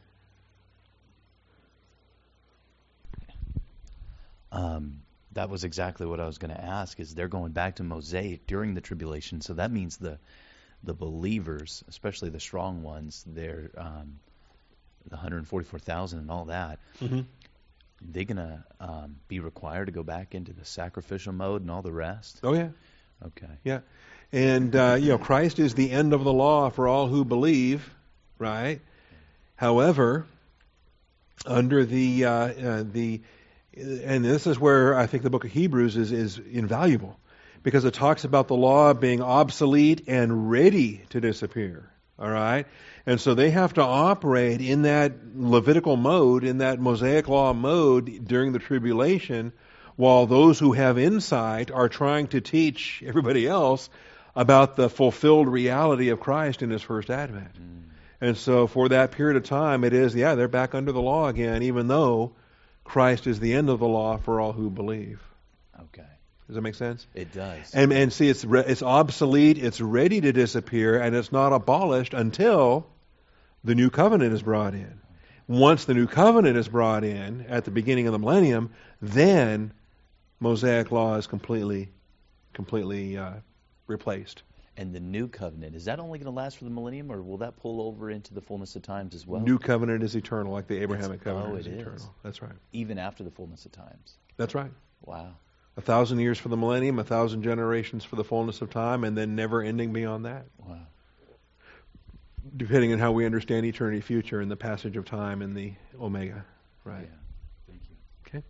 Um, that was exactly what I was going to ask, is they're going back to Mosaic during the tribulation. So that means the the believers, especially the strong ones, they're um, the one hundred forty-four thousand and all that, Mm-hmm. they're going to um, be required to go back into the sacrificial mode and all the rest? Oh, yeah. Okay. Yeah. And, uh, you know, Christ is the end of the law for all who believe, right? However, under the, uh, uh, the, and this is where I think the book of Hebrews is, is invaluable, because it talks about the law being obsolete and ready to disappear, all right? And so they have to operate in that Levitical mode, in that Mosaic law mode during the tribulation, while those who have insight are trying to teach everybody else about the fulfilled reality of Christ in His first advent. Mm. And so for that period of time, it is, yeah, they're back under the law again, even though Christ is the end of the law for all who believe. Okay. Does that make sense? It does. And and see, it's re- it's obsolete, it's ready to disappear, and it's not abolished until the new covenant is brought in. Once the new covenant is brought in at the beginning of the millennium, then Mosaic law is completely, completely uh, replaced. And the new covenant, is that only going to last for the millennium, or will that pull over into the fullness of times as well? New covenant is eternal, like the Abrahamic It's, covenant oh, is it eternal. is. That's right. Even after the fullness of times. That's right. Wow. A thousand years for the millennium, a thousand generations for the fullness of time, and then never ending beyond that. Wow. Depending on how we understand eternity future and the passage of time in the Omega. Right. Yeah. Thank you. Okay.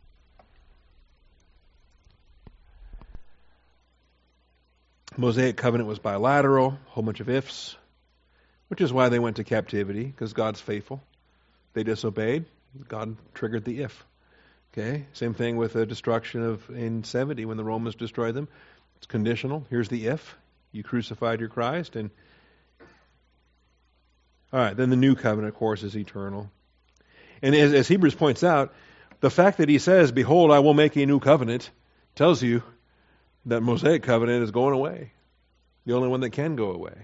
Mosaic covenant was bilateral, a whole bunch of ifs, which is why they went to captivity, because God's faithful. They disobeyed, God triggered the if. Okay, same thing with the destruction of in seventy when the Romans destroyed them. It's conditional. Here's the if. You crucified your Christ, and all right. Then the new covenant, of course, is eternal. And as, as Hebrews points out, the fact that he says, "Behold, I will make a new covenant," tells you that Mosaic covenant is going away. The only one that can go away.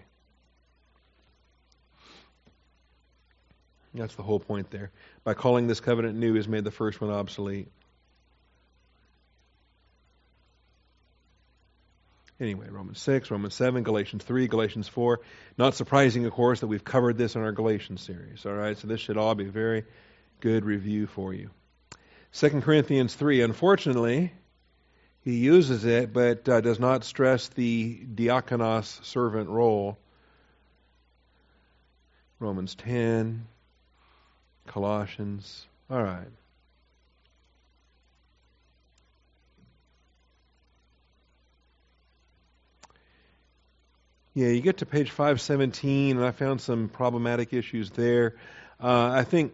That's the whole point there. By calling this covenant new, has made the first one obsolete. Anyway, Romans six, Romans seven, Galatians three, Galatians four. Not surprising, of course, that we've covered this in our Galatians series. All right, so this should all be a very good review for you. Second Corinthians three, unfortunately, he uses it, but uh, does not stress the diakonos servant role. Romans ten, Colossians. All right. Yeah, you get to page five seventeen, and I found some problematic issues there. Uh, I think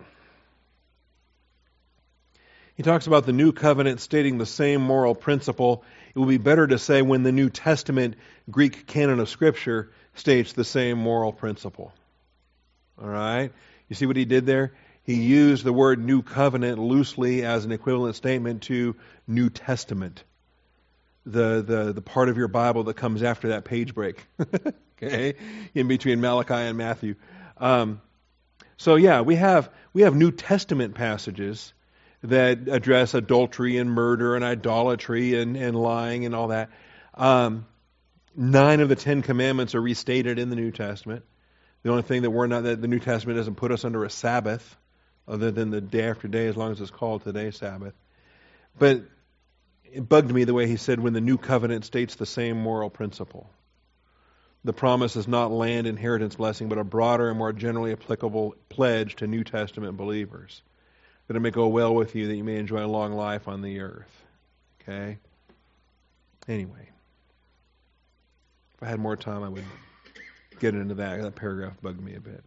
he talks about the new covenant stating the same moral principle. It would be better to say when the New Testament Greek canon of Scripture states the same moral principle. All right? You see what he did there? He used the word New Covenant loosely as an equivalent statement to New Testament, the, the, the part of your Bible that comes after that page break, okay, in between Malachi and Matthew. Um, so yeah, we have we have New Testament passages that address adultery and murder and idolatry and, and lying and all that. Um, nine of the Ten Commandments are restated in the New Testament. The only thing that we're not that the New Testament doesn't put us under a Sabbath, other than the day after day, as long as it's called today's Sabbath. But it bugged me the way he said when the New Covenant states the same moral principle. The promise is not land inheritance blessing, but a broader and more generally applicable pledge to New Testament believers, that it may go well with you, that you may enjoy a long life on the earth. Okay? Anyway, if I had more time, I would get into that. That paragraph bugged me a bit.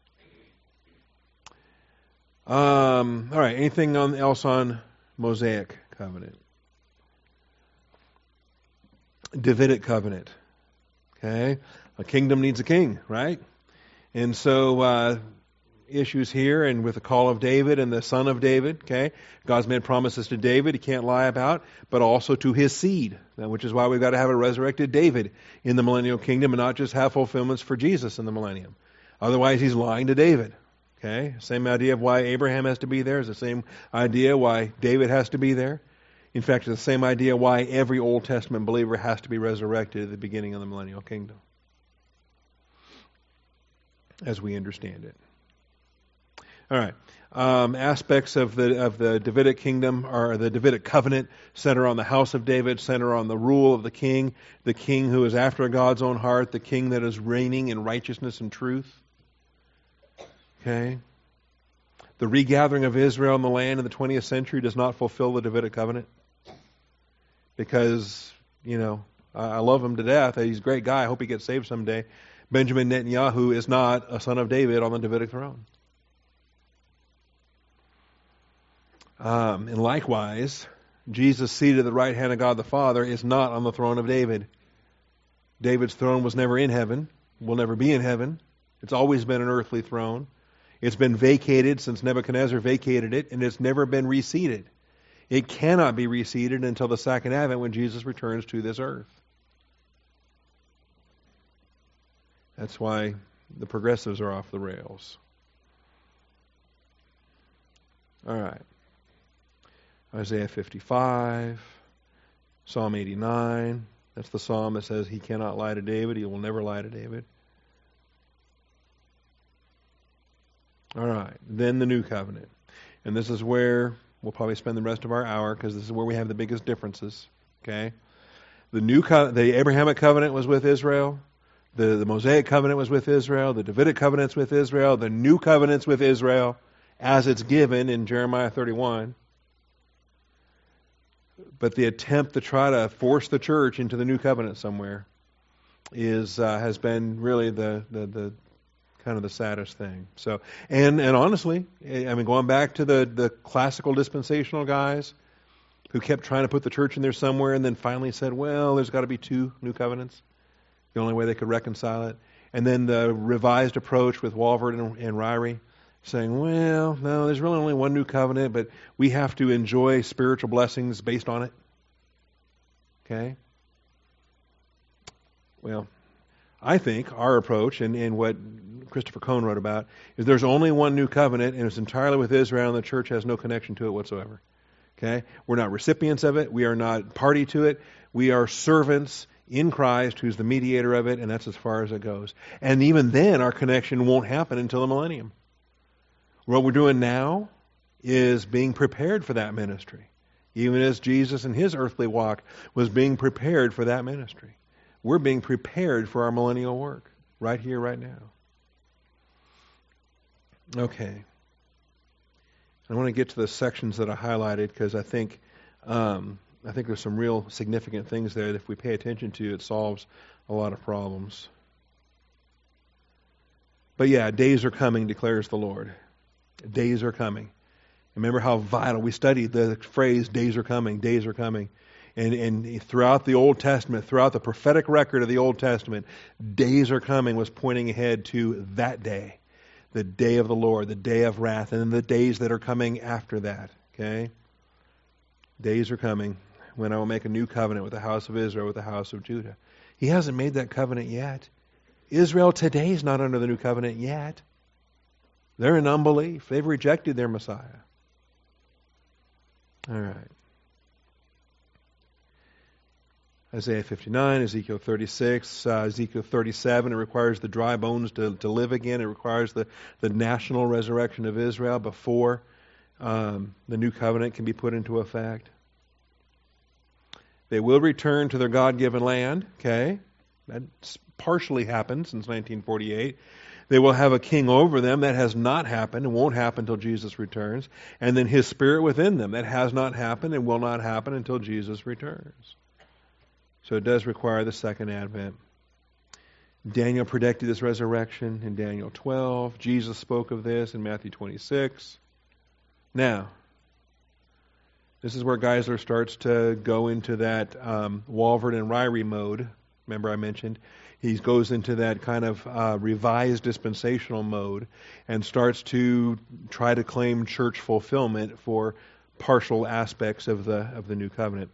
Um, all right, anything on, else on Mosaic covenant? Davidic covenant. Okay? A kingdom needs a king, right? And so, uh, issues here, and with the call of David and the son of David, okay? God's made promises to David he can't lie about, but also to his seed, which is why we've got to have a resurrected David in the millennial kingdom and not just have fulfillments for Jesus in the millennium. Otherwise, he's lying to David. Okay? Same idea of why Abraham has to be there is the same idea why David has to be there. In fact, it's the same idea why every Old Testament believer has to be resurrected at the beginning of the millennial kingdom, as we understand it. All right. Um, aspects of the of the Davidic kingdom are the Davidic covenant center on the house of David, center on the rule of the king, the king who is after God's own heart, the king that is reigning in righteousness and truth. Okay. The regathering of Israel in the land in the twentieth century does not fulfill the Davidic covenant because, you know, I love him to death. He's a great guy. I hope he gets saved someday. Benjamin Netanyahu is not a son of David on the Davidic throne. Um, and likewise, Jesus seated at the right hand of God the Father is not on the throne of David. David's throne was never in heaven, will never be in heaven. It's always been an earthly throne. It's been vacated since Nebuchadnezzar vacated it, and it's never been reseated. It cannot be reseated until the second advent when Jesus returns to this earth. That's why the progressives are off the rails. All right. Isaiah fifty-five, Psalm eighty-nine. That's the psalm that says he cannot lie to David. He will never lie to David. All right. Then the new covenant. And this is where we'll probably spend the rest of our hour because this is where we have the biggest differences. Okay? The new co- the Abrahamic covenant was with Israel. The, the Mosaic covenant was with Israel. The Davidic covenant's with Israel. The new covenant's with Israel as it's given in Jeremiah thirty-one. But the attempt to try to force the church into the new covenant somewhere is uh, has been really the, the the kind of the saddest thing. So and and honestly, I mean, going back to the the classical dispensational guys who kept trying to put the church in there somewhere, and then finally said, "Well, there's got to be two new covenants." The only way they could reconcile it. And then the revised approach with Walvoord and, and Ryrie, saying, well, no, there's really only one new covenant, but we have to enjoy spiritual blessings based on it. Okay? Well, I think our approach, and, and what Christopher Cohn wrote about, is there's only one new covenant, and it's entirely with Israel, and the church has no connection to it whatsoever. Okay? We're not recipients of it. We are not party to it. We are servants in Christ, who's the mediator of it, and that's as far as it goes. And even then, our connection won't happen until the millennium. What we're doing now is being prepared for that ministry, even as Jesus in his earthly walk was being prepared for that ministry. We're being prepared for our millennial work, right here, right now. Okay. I want to get to the sections that I highlighted because I think um, I think there's some real significant things there that if we pay attention to, it solves a lot of problems. But yeah, days are coming, declares the Lord. Days are coming. Remember how vital, we studied the phrase, days are coming, days are coming. And, and throughout the Old Testament, throughout the prophetic record of the Old Testament, days are coming was pointing ahead to that day, the day of the Lord, the day of wrath, and then the days that are coming after that. Okay? Days are coming when I will make a new covenant with the house of Israel, with the house of Judah. He hasn't made that covenant yet. Israel today is not under the new covenant yet. They're in unbelief. They've rejected their Messiah. All right. Isaiah fifty-nine, Ezekiel thirty-six, uh, Ezekiel thirty-seven, it requires the dry bones to, to live again. It requires the, the national resurrection of Israel before um, the new covenant can be put into effect. They will return to their God-given land, okay? That partially happened since nineteen forty-eight. They will have a king over them. That has not happened and won't happen until Jesus returns. And then His Spirit within them. That has not happened and will not happen until Jesus returns. So it does require the second advent. Daniel predicted this resurrection in Daniel twelve. Jesus spoke of this in Matthew twenty-six. Now, this is where Geisler starts to go into that um, Walvoord and Ryrie mode. Remember I mentioned? He goes into that kind of uh, revised dispensational mode and starts to try to claim church fulfillment for partial aspects of the of the new covenant.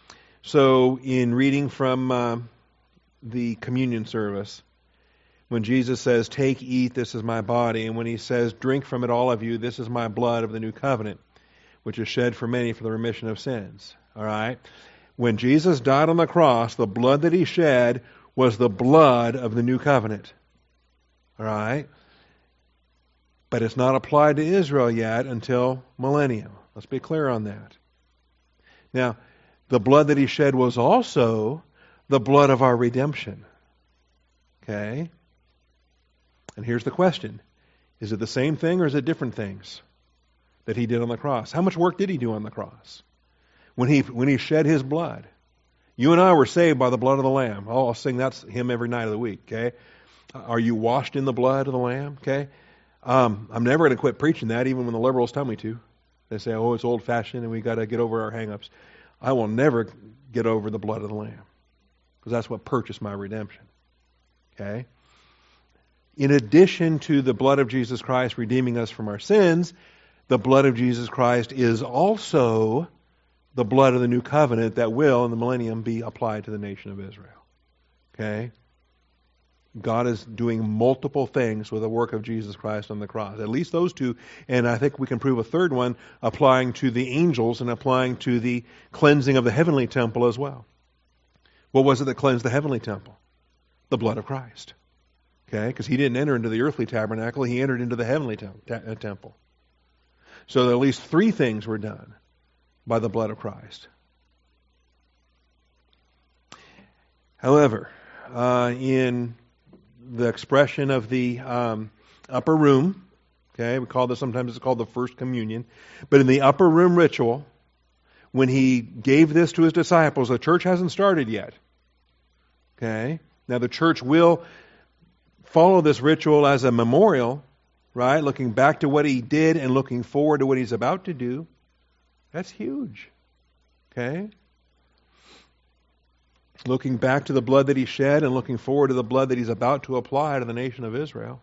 So in reading from uh, the communion service, when Jesus says, "Take, eat, this is my body," and when He says, "Drink from it, all of you, this is my blood of the new covenant, which is shed for many for the remission of sins." All right? When Jesus died on the cross, the blood that He shed was the blood of the new covenant. All right? But it's not applied to Israel yet until millennium. Let's be clear on that. Now, the blood that He shed was also the blood of our redemption. Okay? And here's the question. Is it the same thing or is it different things that He did on the cross? How much work did He do on the cross? When He when He shed His blood. You and I were saved by the blood of the Lamb. Oh, I'll sing that hymn every night of the week, okay? Are you washed in the blood of the Lamb, okay? Um, I'm never going to quit preaching that, even when the liberals tell me to. They say, oh, it's old-fashioned and we got to get over our hang-ups. I will never get over the blood of the Lamb, because that's what purchased my redemption, okay? In addition to the blood of Jesus Christ redeeming us from our sins, the blood of Jesus Christ is also the blood of the new covenant that will, in the millennium, be applied to the nation of Israel. Okay? God is doing multiple things with the work of Jesus Christ on the cross. At least those two, and I think we can prove a third one, applying to the angels and applying to the cleansing of the heavenly temple as well. What was it that cleansed the heavenly temple? The blood of Christ. Okay? Because He didn't enter into the earthly tabernacle, He entered into the heavenly te- temple. So at least three things were done by the blood of Christ. However, uh, in the expression of the um, upper room, okay, we call this, sometimes it's called the first communion, but in the upper room ritual, when He gave this to His disciples, the church hasn't started yet. Okay? Now the church will follow this ritual as a memorial, right? Looking back to what He did and looking forward to what He's about to do. That's huge. Okay? Looking back to the blood that He shed and looking forward to the blood that He's about to apply to the nation of Israel.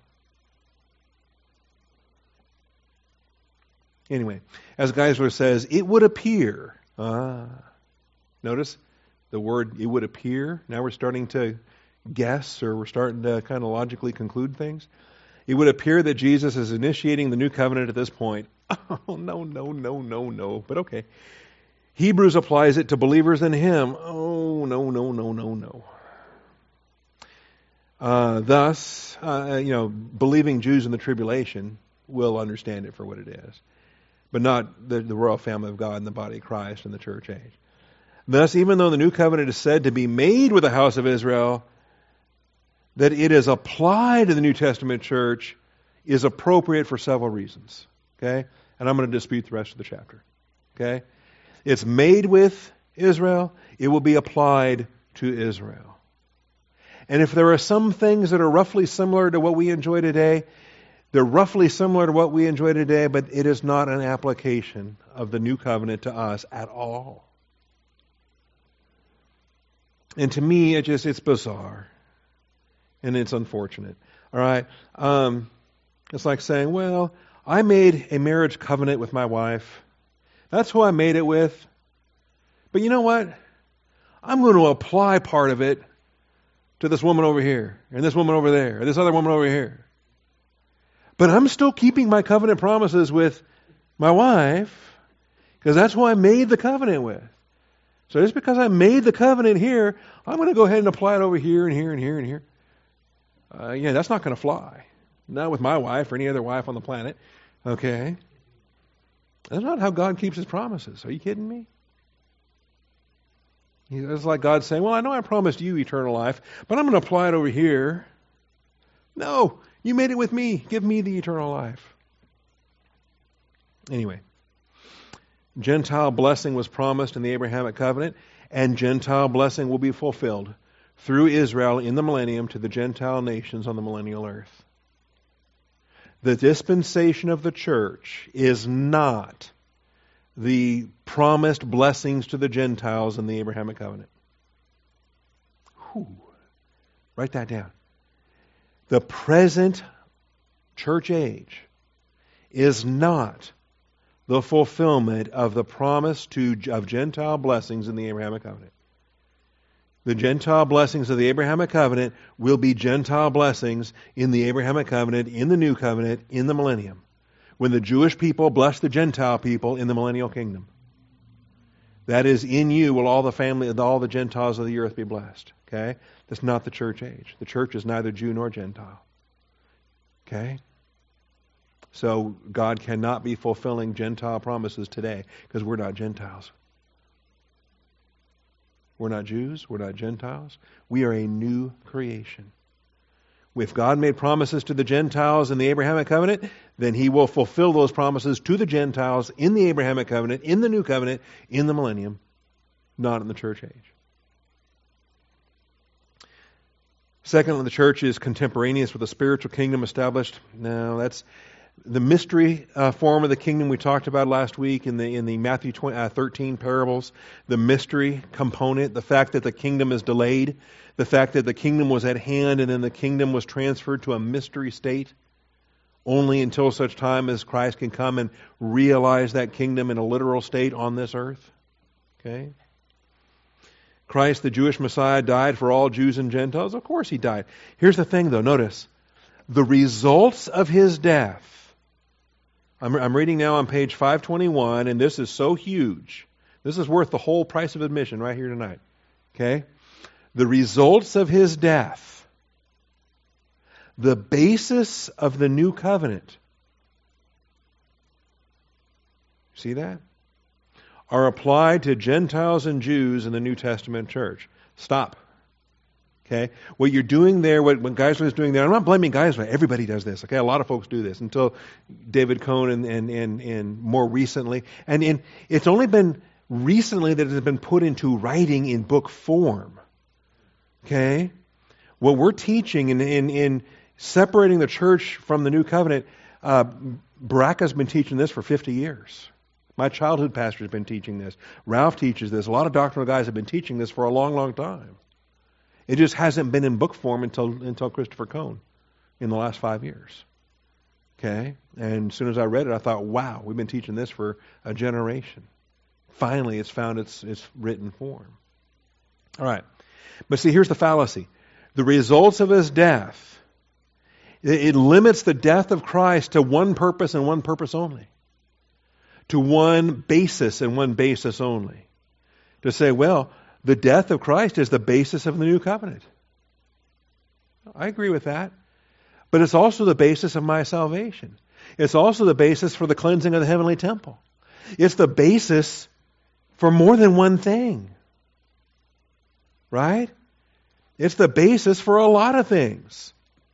Anyway, as Geisler says, it would appear. Ah, notice the word "it would appear." Now we're starting to guess, or we're starting to kind of logically conclude things. It would appear that Jesus is initiating the new covenant at this point. Oh, no, no, no, no, no. But okay. Hebrews applies it to believers in Him. Oh, no, no, no, no, no. Uh, thus, uh, you know, believing Jews in the tribulation will understand it for what it is, but not the, the royal family of God and the body of Christ in the church age. Thus, even though the new covenant is said to be made with the house of Israel, that it is applied to the New Testament church is appropriate for several reasons. Okay? And I'm going to dispute the rest of the chapter. Okay? It's made with Israel. It will be applied to Israel. And if there are some things that are roughly similar to what we enjoy today, they're roughly similar to what we enjoy today, but it is not an application of the new covenant to us at all. And to me, it just, it's bizarre. And it's unfortunate. All right? Um, it's like saying, well, I made a marriage covenant with my wife. That's who I made it with. But you know what? I'm going to apply part of it to this woman over here, and this woman over there, or this other woman over here. But I'm still keeping my covenant promises with my wife, because that's who I made the covenant with. So just because I made the covenant here, I'm going to go ahead and apply it over here and here and here and here. Uh, yeah, that's not going to fly. Not with my wife or any other wife on the planet. Okay? That's not how God keeps His promises. Are you kidding me? It's like God saying, well, I know I promised you eternal life, but I'm going to apply it over here. No, you made it with me. Give me the eternal life. Anyway, Gentile blessing was promised in the Abrahamic covenant, and Gentile blessing will be fulfilled through Israel in the millennium to the Gentile nations on the millennial earth. The dispensation of the church is not the promised blessings to the Gentiles in the Abrahamic covenant. Whew. Write that down. The present church age is not the fulfillment of the promise to of Gentile blessings in the Abrahamic covenant. The Gentile blessings of the Abrahamic covenant will be Gentile blessings in the Abrahamic covenant, in the new covenant, in the millennium, when the Jewish people bless the Gentile people in the millennial kingdom. That is, in you will all the family, all the Gentiles of the earth be blessed. Okay? That's not the church age. The church is neither Jew nor Gentile. Okay? So God cannot be fulfilling Gentile promises today because we're not Gentiles. We're not Jews. We're not Gentiles. We are a new creation. If God made promises to the Gentiles in the Abrahamic covenant, then He will fulfill those promises to the Gentiles in the Abrahamic covenant, in the new covenant, in the millennium, not in the church age. Secondly, the church is contemporaneous with the spiritual kingdom established. No, that's the mystery uh, form of the kingdom we talked about last week in the in the Matthew thirteen parables. The mystery component, the fact that the kingdom is delayed, the fact that the kingdom was at hand and then the kingdom was transferred to a mystery state only until such time as Christ can come and realize that kingdom in a literal state on this earth. Okay? Christ, the Jewish Messiah, died for all Jews and Gentiles. Of course He died. Here's the thing, though. Notice, the results of His death. I'm, I'm reading now on page five twenty-one, and this is so huge. This is worth the whole price of admission right here tonight. Okay? The results of His death, the basis of the new covenant, see that? Are applied to Gentiles and Jews in the New Testament church. Stop. Okay? What you're doing there, what, what Geisler is doing there, I'm not blaming Geisler. Everybody does this. Okay? A lot of folks do this until David Cohn and, and, and, and more recently. And in, it's only been recently that it has been put into writing in book form. Okay? What we're teaching in, in, in separating the church from the new covenant, uh, Baraka's been teaching this for fifty years. My childhood pastor has been teaching this. Ralph teaches this. A lot of doctrinal guys have been teaching this for a long, long time. It just hasn't been in book form until until Christopher Cohn in the last five years. Okay? And as soon as I read it, I thought, wow, we've been teaching this for a generation. Finally, it's found its, its written form. All right. But see, here's the fallacy. The results of His death, it, it limits the death of Christ to one purpose and one purpose only. To one basis and one basis only. To say, well, the death of Christ is the basis of the new covenant. I agree with that. But it's also the basis of my salvation. It's also the basis for the cleansing of the heavenly temple. It's the basis for more than one thing. Right? It's the basis for a lot of things.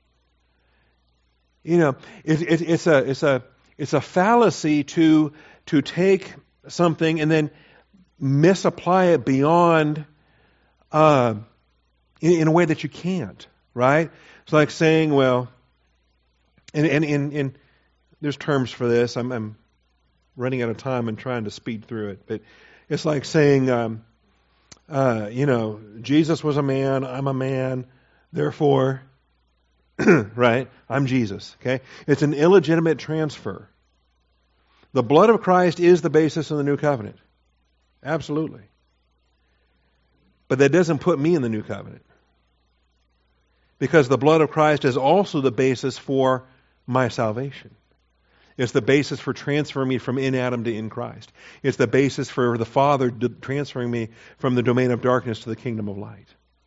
You know, it, it, it's a it's a it's a fallacy to to take something and then misapply it beyond uh, in, in a way that you can't, right? It's like saying, well, and, and, and, and there's terms for this. I'm, I'm running out of time and trying to speed through it. But it's like saying, um, uh, you know, Jesus was a man, I'm a man, therefore, right, I'm Jesus. Okay? It's an illegitimate transfer. The blood of Christ is the basis of the new covenant. Absolutely. But that doesn't put me in the new covenant. Because the blood of Christ is also the basis for my salvation. It's the basis for transferring me from in Adam to in Christ. It's the basis for the Father transferring me from the domain of darkness to the kingdom of light.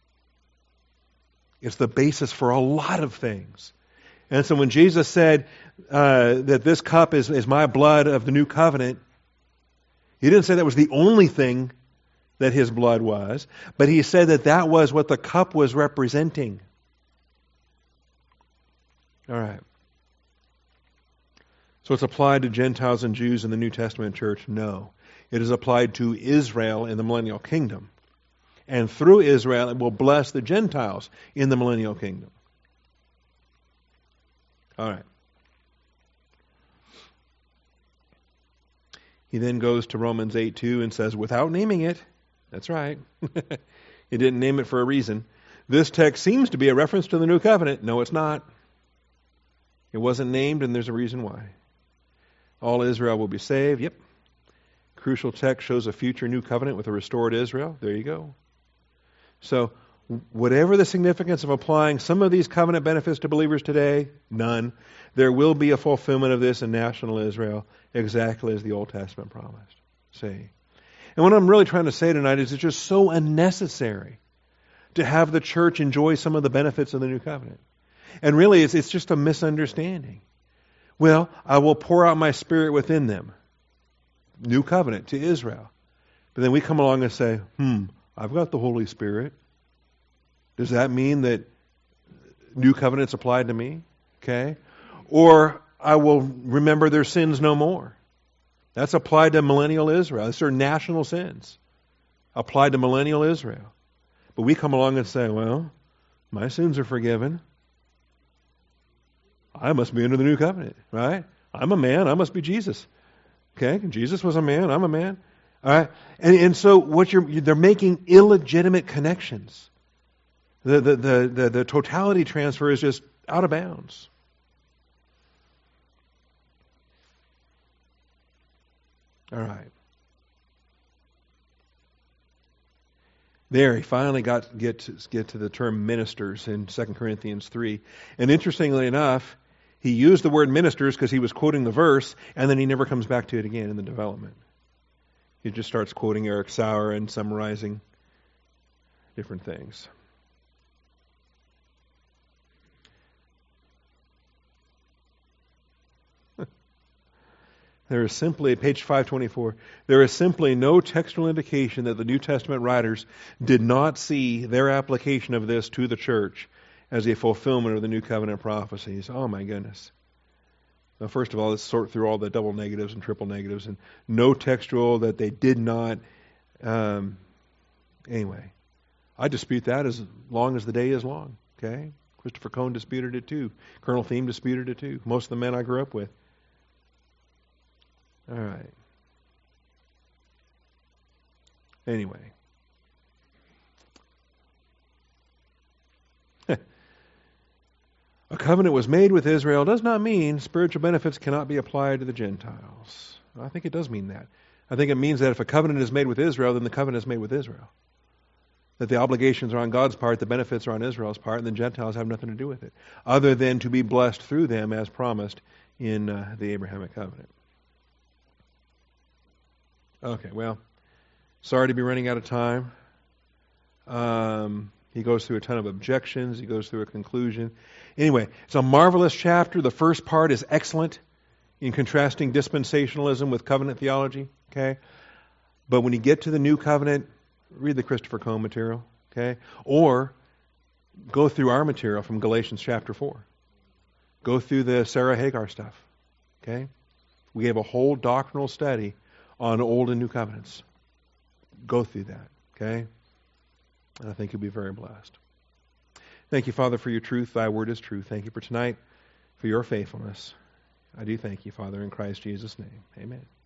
It's the basis for a lot of things. And so when Jesus said uh, that this cup is, is my blood of the new covenant, he didn't say that was the only thing that his blood was, but he said that that was what the cup was representing. All right. So it's applied to Gentiles and Jews in the New Testament church? No. It is applied to Israel in the millennial kingdom. And through Israel, it will bless the Gentiles in the millennial kingdom. All right. He then goes to Romans eight two and says, without naming it, that's right, he didn't name it for a reason, this text seems to be a reference to the new covenant. No, it's not. It wasn't named, and there's a reason why. All Israel will be saved. Yep. Crucial text shows a future new covenant with a restored Israel. There you go. So, whatever the significance of applying some of these covenant benefits to believers today, none. There will be a fulfillment of this in national Israel, exactly as the Old Testament promised. See? And what I'm really trying to say tonight is it's just so unnecessary to have the church enjoy some of the benefits of the new covenant. And really, it's, it's just a misunderstanding. Well, I will pour out my Spirit within them. New covenant to Israel. But then we come along and say, hmm, I've got the Holy Spirit. Does that mean that new covenant's applied to me? Okay. Or I will remember their sins no more. That's applied to millennial Israel. These are national sins. Applied to millennial Israel. But we come along and say, well, my sins are forgiven. I must be under the new covenant, right? I'm a man. I must be Jesus. Okay? Jesus was a man. I'm a man. All right? And, and so what you're, they're making illegitimate connections. The, the, the, the, the totality transfer is just out of bounds. All right. There, he finally got to get to, get to the term ministers in Second Corinthians three. And interestingly enough, he used the word ministers because he was quoting the verse, and then he never comes back to it again in the development. He just starts quoting Eric Sauer and summarizing different things. There is simply, page five twenty-four, there is simply no textual indication that the New Testament writers did not see their application of this to the church as a fulfillment of the New Covenant prophecies. Oh my goodness. Well, first of all, let's sort through all the double negatives and triple negatives, and no textual that they did not. Um, anyway, I dispute that as long as the day is long. Okay, Christopher Cone disputed it too. Colonel Thiem disputed it too. Most of the men I grew up with. All right. Anyway. A covenant was made with Israel does not mean spiritual benefits cannot be applied to the Gentiles. I think it does mean that. I think it means that if a covenant is made with Israel, then the covenant is made with Israel. That the obligations are on God's part, the benefits are on Israel's part, and the Gentiles have nothing to do with it, other than to be blessed through them as promised in uh, the Abrahamic covenant. Okay, well, sorry to be running out of time. Um, he goes through a ton of objections. He goes through a conclusion. Anyway, it's a marvelous chapter. The first part is excellent in contrasting dispensationalism with covenant theology. Okay, but when you get to the new covenant, read the Christopher Cone material. Okay, or go through our material from Galatians chapter four. Go through the Sarah Hagar stuff. Okay, we have a whole doctrinal study on Old and New Covenants. Go through that, okay? And I think you'll be very blessed. Thank you, Father, for your truth. Thy word is true. Thank you for tonight, for your faithfulness. I do thank you, Father, in Christ Jesus' name. Amen.